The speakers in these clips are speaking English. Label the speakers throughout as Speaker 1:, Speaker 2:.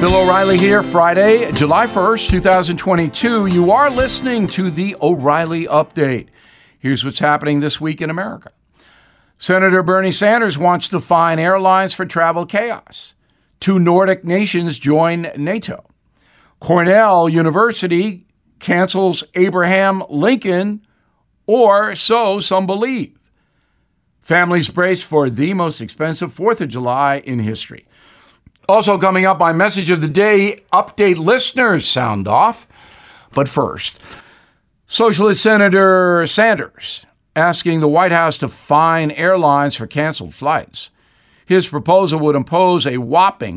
Speaker 1: Bill O'Reilly here, Friday, July 1st, 2022. You are listening to the O'Reilly Update. Here's what's happening this week in America. Senator Bernie Sanders wants to fine airlines for travel chaos. 2 Nordic nations join NATO. Cornell University cancels Abraham Lincoln, or so some believe. Families brace for the most expensive 4th of July in history. Also coming up, my message of the day, update listeners sound off. But first, Socialist Senator Sanders asking the White House to fine airlines for canceled flights. His proposal would impose a whopping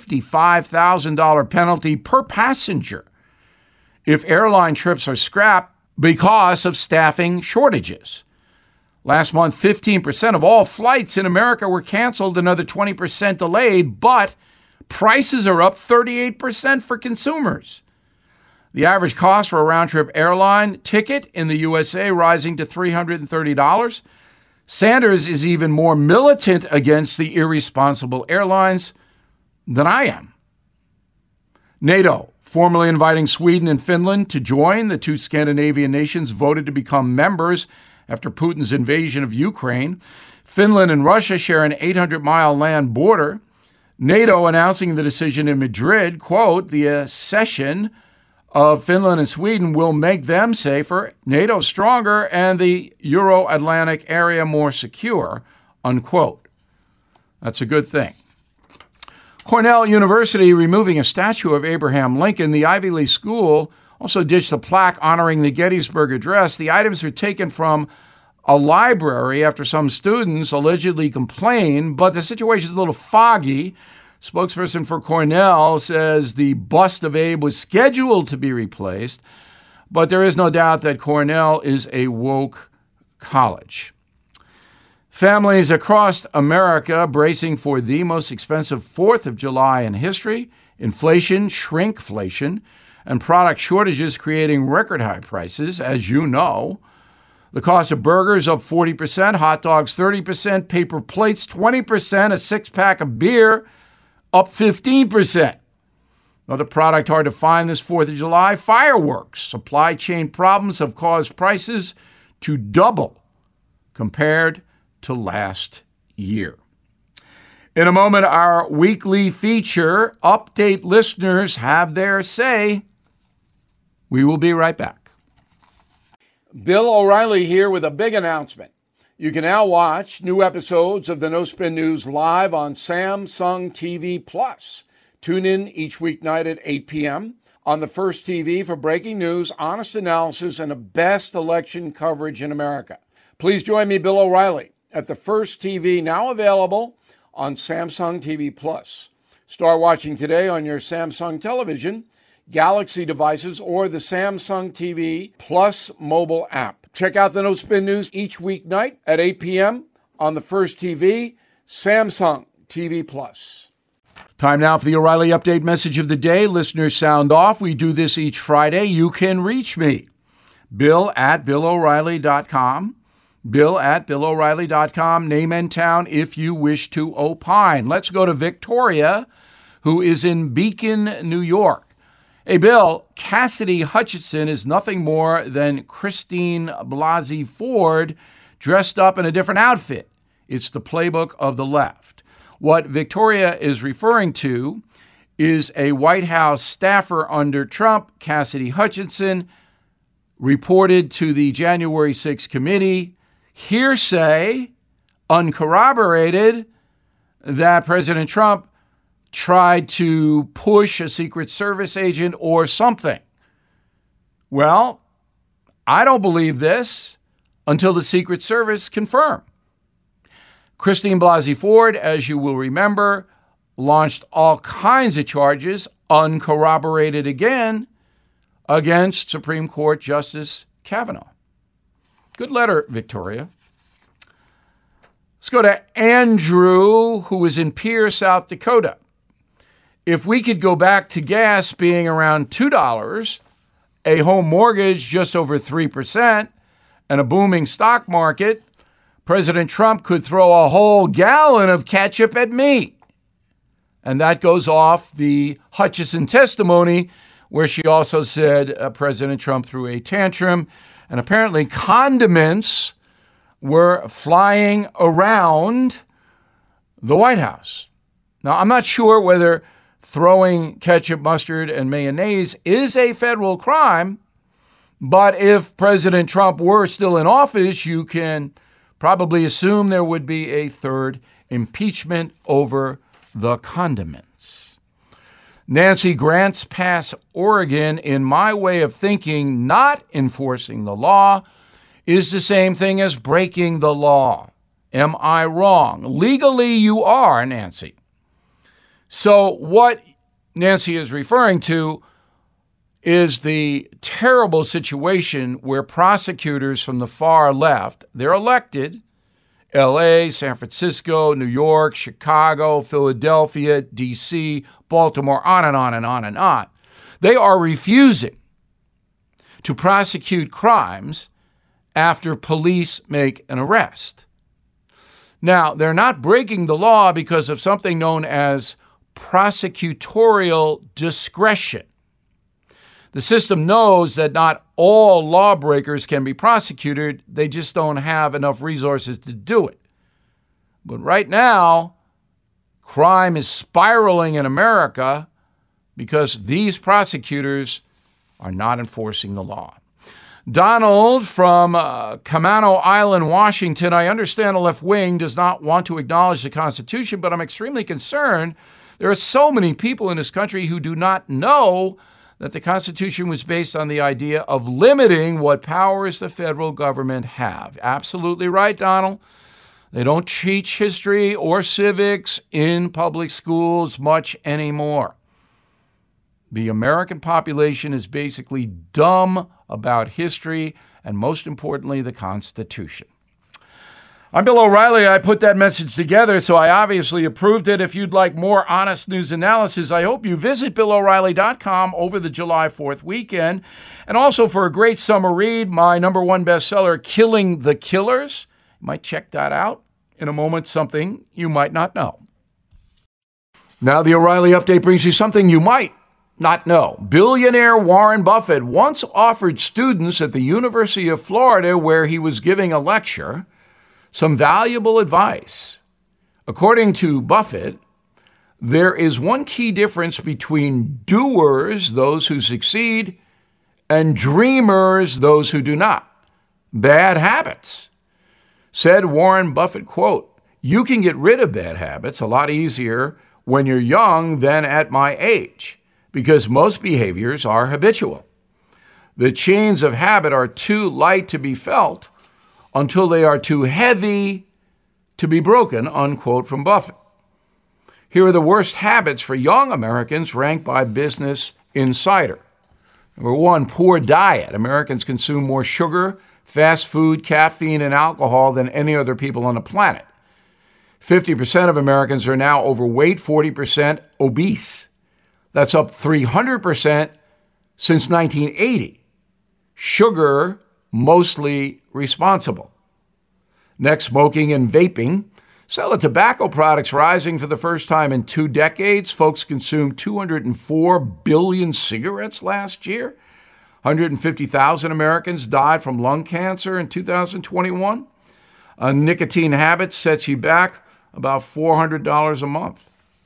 Speaker 1: $55,000 penalty per passenger if airline trips are scrapped because of staffing shortages. Last month, 15% of all flights in America were canceled, another 20% delayed, but prices are up 38% for consumers. The average cost for a round-trip airline ticket in the USA rising to $330. Sanders is even more militant against the irresponsible airlines than I am. NATO, formally inviting Sweden and Finland to join. The 2 Scandinavian nations voted to become members after Putin's invasion of Ukraine. Finland and Russia share an 800-mile land border. NATO announcing the decision in Madrid, quote, the accession of Finland and Sweden will make them safer, NATO stronger, and the Euro-Atlantic area more secure, unquote. That's a good thing. Cornell University removing a statue of Abraham Lincoln. The Ivy League school also ditched a plaque honoring the Gettysburg Address. The items were taken from a library after some students allegedly complained, but the situation is a little foggy. Spokesperson for Cornell says the bust of Abe was scheduled to be replaced, but there is no doubt that Cornell is a woke college. Families across America bracing for the most expensive 4th of July in history. Inflation, shrinkflation, and product shortages creating record high prices, as you know. The cost of burgers up 40%, hot dogs 30%, paper plates 20%, a 6-pack of beer up 15%. Another product hard to find this 4th of July, fireworks. Supply chain problems have caused prices to double compared to last year. In a moment, our weekly feature, Update Listeners Have Their Say. We will be right back. Bill O'Reilly here with a big announcement. You can now watch new episodes of the No Spin News live on Samsung TV Plus. Tune in each weeknight at 8 p.m. on the First TV for breaking news, honest analysis, and the best election coverage in America. Please join me, Bill O'Reilly, at the First TV, now available on Samsung TV Plus. Start watching today on your Samsung television, Galaxy devices, or the Samsung TV Plus mobile app. Check out the No Spin News each weeknight at 8 p.m. on the First TV, Samsung TV Plus. Time now for the O'Reilly Update message of the day. Listeners sound off. We do this each Friday. You can reach me, bill@BillO'Reilly.com. bill@BillO'Reilly.com. Name and town if you wish to opine. Let's go to Victoria, who is in Beacon, New York. Hey, Bill, Cassidy Hutchinson is nothing more than Christine Blasey Ford dressed up in a different outfit. It's the playbook of the left. What Victoria is referring to is a White House staffer under Trump, Cassidy Hutchinson, reported to the January 6th committee, hearsay, uncorroborated, that President Trump tried to push a Secret Service agent or something. Well, I don't believe this until the Secret Service confirm. Christine Blasey Ford, as you will remember, launched all kinds of charges, uncorroborated again, against Supreme Court Justice Kavanaugh. Good letter, Victoria. Let's go to Andrew, who is in Pierre, South Dakota. If we could go back to gas being around $2, a home mortgage just over 3%, and a booming stock market, President Trump could throw a whole gallon of ketchup at me. And that goes off the Hutchison testimony, where she also said President Trump threw a tantrum, and apparently condiments were flying around the White House. Now, I'm not sure whether throwing ketchup, mustard, and mayonnaise is a federal crime, but if President Trump were still in office, you can probably assume there would be a third impeachment over the condiments. Nancy grants pass Oregon. In my way of thinking, not enforcing the law is the same thing as breaking the law. Am I wrong? Legally, you are, Nancy. So what Nancy is referring to is the terrible situation where prosecutors from the far left, they're elected, LA, San Francisco, New York, Chicago, Philadelphia, DC, Baltimore, on and on and on and on. They are refusing to prosecute crimes after police make an arrest. Now, they're not breaking the law because of something known as prosecutorial discretion. The system knows that not all lawbreakers can be prosecuted. They just don't have enough resources to do it. But right now, crime is spiraling in America because these prosecutors are not enforcing the law. Donald from Camano Island, Washington. I understand the left wing does not want to acknowledge the Constitution, but I'm extremely concerned. There are so many people in this country who do not know that the Constitution was based on the idea of limiting what powers the federal government have. Absolutely right, Donald. They don't teach history or civics in public schools much anymore. The American population is basically dumb about history and, most importantly, the Constitution. I'm Bill O'Reilly. I put that message together, so I obviously approved it. If you'd like more honest news analysis, I hope you visit BillO'Reilly.com over the July 4th weekend. And also for a great summer read, my #1 bestseller, Killing the Killers. You might check that out. In a moment, something you might not know. Now the O'Reilly Update brings you something you might not know. Billionaire Warren Buffett once offered students at the University of Florida, where he was giving a lecture, some valuable advice. According to Buffett, there is one key difference between doers, those who succeed, and dreamers, those who do not. Bad habits. Said Warren Buffett, quote, "You can get rid of bad habits a lot easier when you're young than at my age, because most behaviors are habitual. The chains of habit are too light to be felt until they are too heavy to be broken," unquote, from Buffett. Here are the worst habits for young Americans ranked by Business Insider. Number 1, poor diet. Americans consume more sugar, fast food, caffeine, and alcohol than any other people on the planet. 50% of Americans are now overweight, 40% obese. That's up 300% since 1980. Sugar, mostly responsible. Next, smoking and vaping. Sell of tobacco products rising for the first time in 2 decades. Folks consumed 204 billion cigarettes last year. 150,000 Americans died from lung cancer in 2021. A nicotine habit sets you back about $400 a month.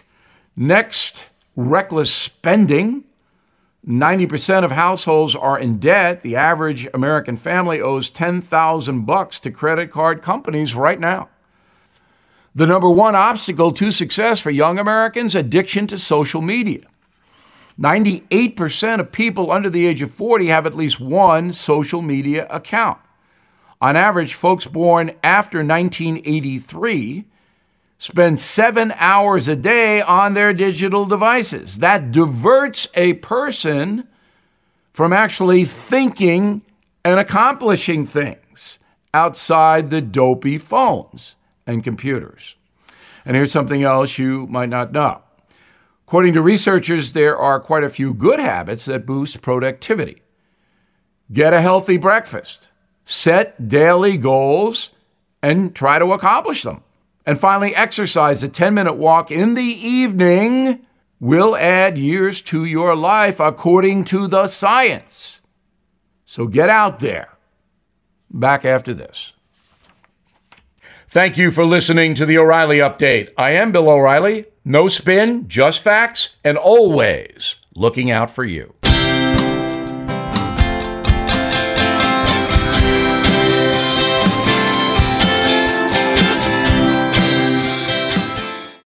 Speaker 1: Next, reckless spending. 90% of households are in debt. The average American family owes $10,000 to credit card companies right now. The #1 obstacle to success for young Americans, addiction to social media. 98% of people under the age of 40 have at least one social media account. On average, folks born after 1983 spend 7 hours a day on their digital devices. That diverts a person from actually thinking and accomplishing things outside the dopey phones and computers. And here's something else you might not know. According to researchers, there are quite a few good habits that boost productivity. Get a healthy breakfast, set daily goals, and try to accomplish them. And finally, exercise. A 10-minute walk in the evening will add years to your life according to the science. So get out there. Back after this. Thank you for listening to the O'Reilly Update. I am Bill O'Reilly. No spin, just facts, and always looking out for you.